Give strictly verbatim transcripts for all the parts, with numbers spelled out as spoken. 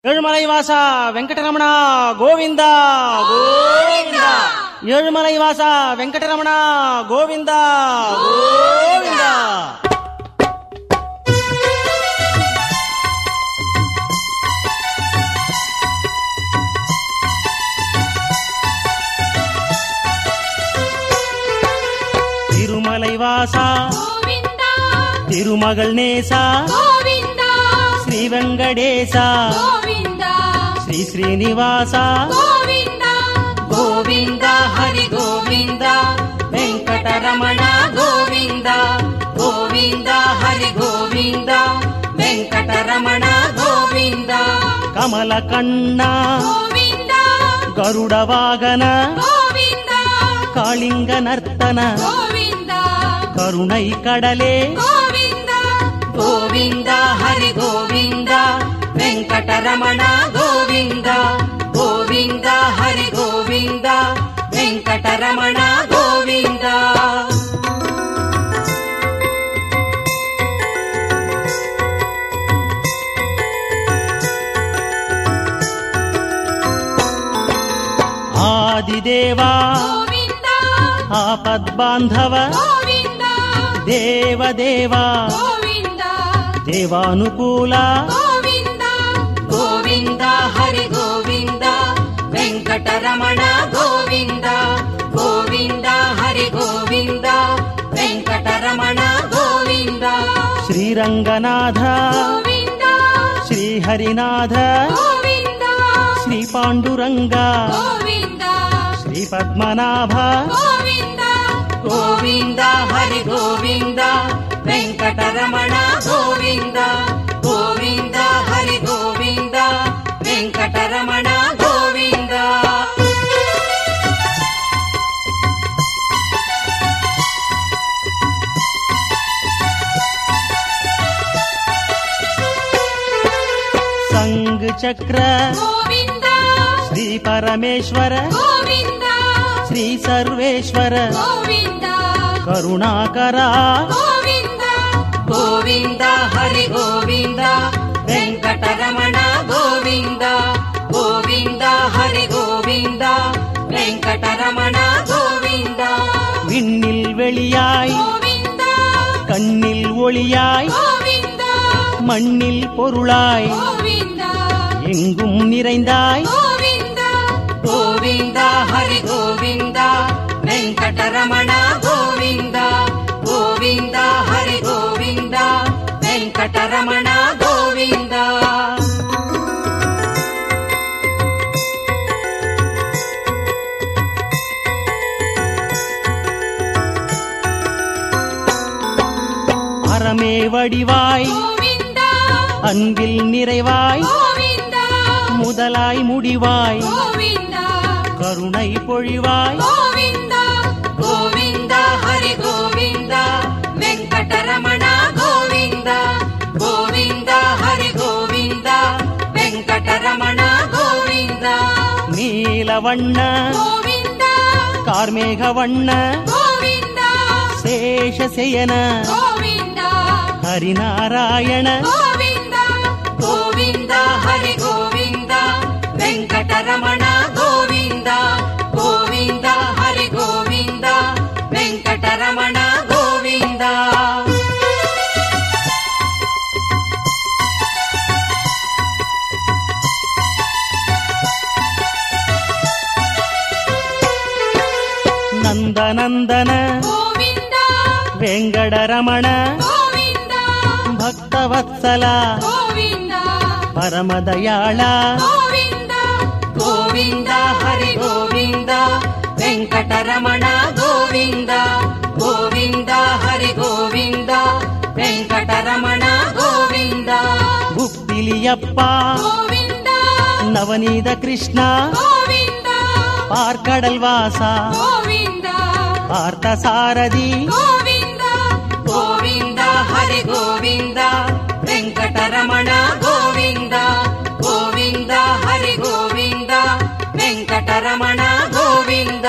ఏడుమలైవాస వెంకటరమణ గోవింద గోవింద. ఏడుమలైవాస వెంకటరమణ గోవింద గోవింద. తిరుమలైవాస తిరుమగల్ నేస శ్రీ వెంకటేశ శ్రీ శ్రీనివాస గోవింద గోవింద హరి గోవింద వెంకటరమణ గోవింద గోవింద హరి గోవింద వెంకటరమణ గోవింద. కమల కన్న గోవింద గరుడ వాగన గోవింద కాళింగ నర్తన గోవింద కరుణై కడలే గోవింద గోవింద హరి గోవింద వెంకటరమణ గోవింద గోవింద హరి గోవింద వెంకటరమణ గోవింద. ఆదిదేవా గోవింద ఆపద్బాంధవ గోవింద దేవదేవా గోవింద దేవానుకూల గోవింద గోవింద హరి గోవింద వెంకటరమణ గోవింద గోవింద హరి గోవింద వెంకటరమణ గోవింద. శ్రీరంగనాథ గోవింద శ్రీహరినాథ గోవింద శ్రీ పాండురంగ గోవింద శ్రీ పద్మనాభ గోవింద గోవింద హరి గోవింద వెంకటరమణ గోవింద గోవింద హరి గోవింద వెంకటరమణ గోవింద. సంగ్ చక్ర గోవింద శ్రీ పరమేశ్వర గోవింద శ్రీ సర్వేశ్వర గోవింద కరుణాకర గోవింద గోవింద హరి గోవింద వెంకటరమణ గోవింద గోవింద హరి గోవింద వెంకటరమణ గోవింద. விண்ணில் வெளியாய் గోవింద கண்ணில் ஒளியாய் గోవింద மண்ணில் பொருளாய் గోవింద எங்கும் நிறைந்தாய் గోవింద గోవింద హరి గోవింద వెంకటరమణ గోవింద గోవింద హరి గోవింద వెంకటరమణ గోవింద. அறமே வடிவாய் గోవింద அன்பில் நிறைவாய் గోవింద முதலாய் முடிவாய் గోవింద கருணை பொழிவாய் గోవింద గోవింద హరి గోవింద వెంకటరమణ గోవింద గోవింద హరి గోవింద వెంకటరమణ గోవింద. நீலவண்ண గోవింద கார்மேகவண்ண గోవింద சேஷசயன గోవింద ஹரிநாராயண గోవింద గోవింద హరి గోవింద వెంకటరమణ గోవింద గోవింద హరి గోవింద వెంకటరమణ గోవింద. నందనందన గోవింద వెంకటరమణ గోవింద భక్తవత్సల గోవింద పరమదయాళ గోవింద గోవింద హరి గోవింద వెంకటరమణ గోవింద గోవింద హరి గోవింద వెంకటరమణ గోవింద. గుప్పిలియప్ప గోవింద నవనీత కృష్ణ గోవింద పార్కడల్ వాస గోవింద పార్థసారథి గోవింద గోవింద హరి గోవింద వెంకటరమణ గోవింద గోవింద హరి గోవింద వెంకటరమణ గోవింద.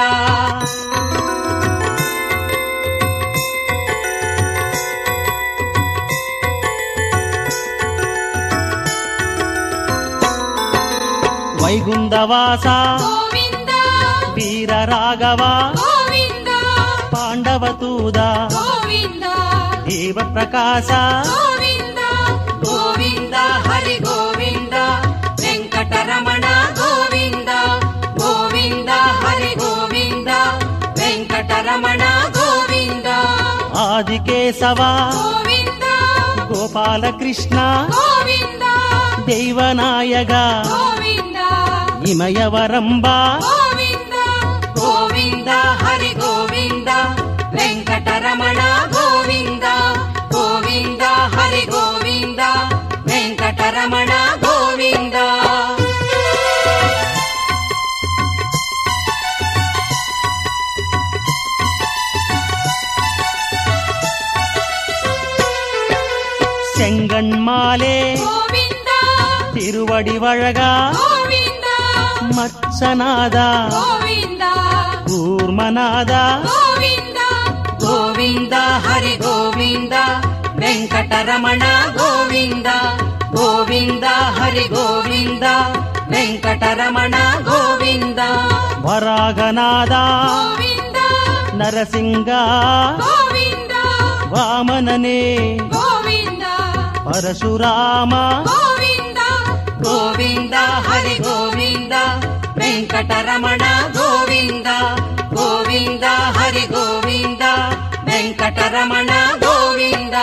వైగుందవాస గోవింద వీర రాఘవ గోవింద పాండవతూద గోవింద దేవ ప్రకాశ గోవింద గోవింద హరి గోవింద వెంకటరమణ గోవింద గోవింద హరి గోవింద వెంకటరమణ గోవింద ఆదికేశవ గోవింద గోపాలకృష్ణ గోవింద దైవనాయక గోవింద ఇమయవరంబ గోవింద గోవింద హరి గోవింద వెంకటరమణ గోవింద గోవింద హరి గోవింద వెంకటరమణ గోవింద செங்கண்மாலே గోవింద తిరువడి వழగా గోవింద మత్సనాద గోవింద కూర్మనాద గోవింద గోవింద హరి గోవింద వెంకటరమణ గోవింద గోవింద హరి గోవింద వెంకటరమణ గోవింద వరాగనాద గోవింద నరసింగ గోవింద వామననే గోవింద పరశురామ గోవింద గోవింద హరి గోవింద వెంకటరమణ గోవింద గోవింద హరి గోవింద వెంకటరమణ గోవింద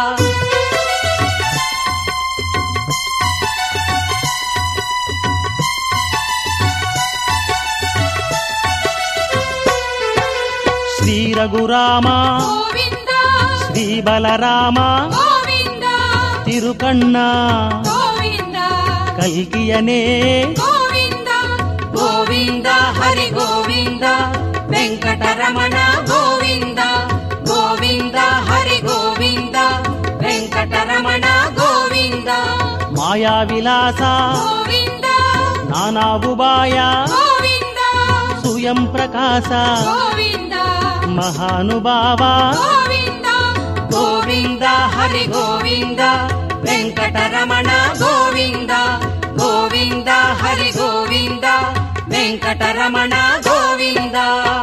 శ్రీ రఘురామ గోవింద శ్రీ బలరామ గోవింద తిరుకಣ್ణ గోవింద కల్కియనే గోవింద గోవింద హరి గోవింద వెంకటరమణ గోవింద గోవింద హరి గోవింద వెంకటరమణ గోవింద మాయా విలాస గోవింద నానావుబాయ గోవింద సుయం ప్రకాశ గోవింద మహానుభావ గోవింద గోవింద హరి గోవింద వెంకటరమణ గోవింద గోవింద హరి గోవింద వెంకటరమణ గోవింద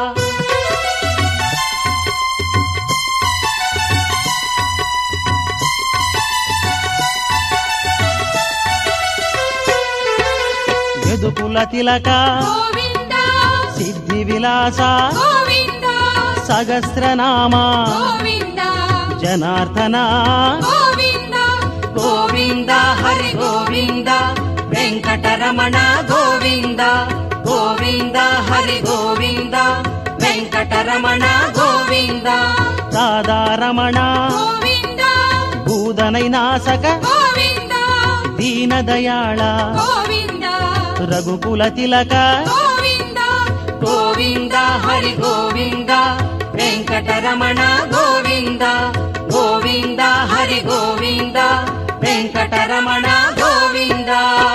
యదుకుల తిలక గోవింద సిద్ధి విలాస గోవింద సహస్రనామ గోవింద జనార్దన గోవింద గోవింద హరి గోవింద వెంకటరమణ గోవింద గోవింద హరి గోవింద వెంకటరమణ గోవింద రాధారమణ గోవింద భూదనైనాశక గోవింద దీనదయాళ గోవింద రఘుకుల తిలక గోవింద గోవింద హరి గోవింద వెంకటరమణ గోవింద గోవింద హరి గోవింద వెంకటరమణ గోవింద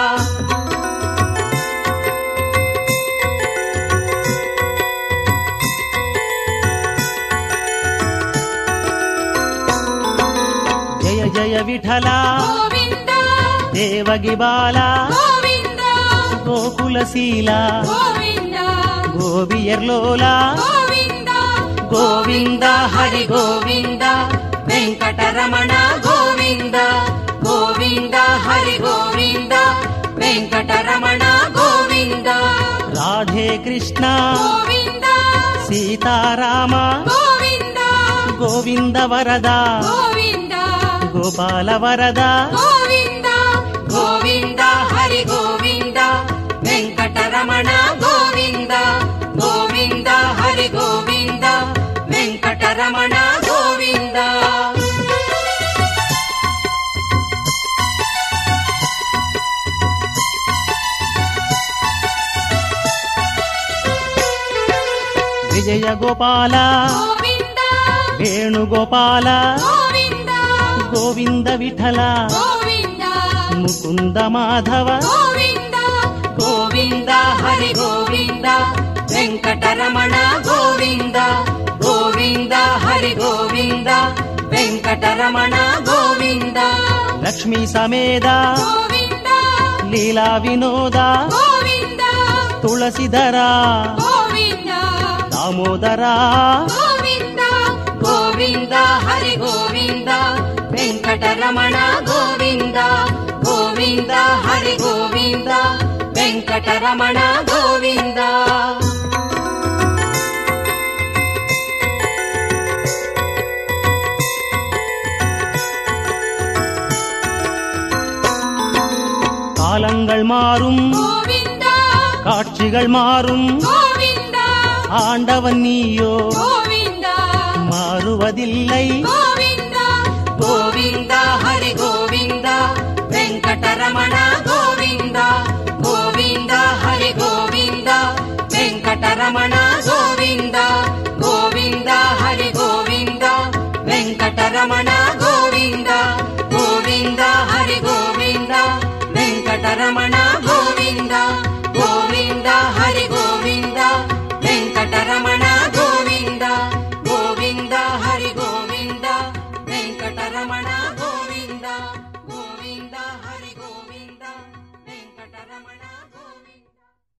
జయ జయ విఠల గోవింద దేవగి బాల గోవింద గోకులశీల గోవింద గోపియర్లోల గోవింద గోవింద హరి గోవింద వెంకటరమణ గోవింద గోవింద హరి గోవింద వెంకటరమణ గోవింద రాధే కృష్ణ గోవింద సీతారామ గోవింద గోవింద వరద గోవింద గోపాల వరద గోవింద గోవింద హరి గోవింద వెంకటరమణ గోవింద గోవింద హరి గోవింద వెంకటరమణ గోవింద విజయ గోపాల గోవింద వేణుగోపాల గోవింద గోవింద విఠల గోవింద ముకుంద మాధవ గోవింద గోవింద హరి గోవింద వెంకటరమణ గోవింద గోవింద హరి గోవింద వెంకటరమణ గోవింద లక్ష్మీ సమేద గోవింద లీలా వినోద గోవింద ತುಳಸಿಧರ ಗೋವಿಂದ ದಾಮೋದರ ಗೋವಿಂದ ಗೋವಿಂದ ಹರಿ ಗೋವಿಂದ ವೆಂಕಟರಮಣ ಗೋವಿಂದ ಗೋವಿಂದ ಹರಿ ಗೋವಿಂದ ವೆಂಕಟರಮಣ ಗೋವಿಂದ காலங்கள் மாறும் கோவிந்தா காட்சிகள் மாறும் கோவிந்தா ஆண்டவன் நீயோ கோவிந்தா மாறுவதில்லை கோவிந்தா கோவிந்தா ஹரி கோவிந்தா வெங்கடரமண கோவிந்தா கோவிந்தா ஹரி கோவிந்தா வெங்கடரமண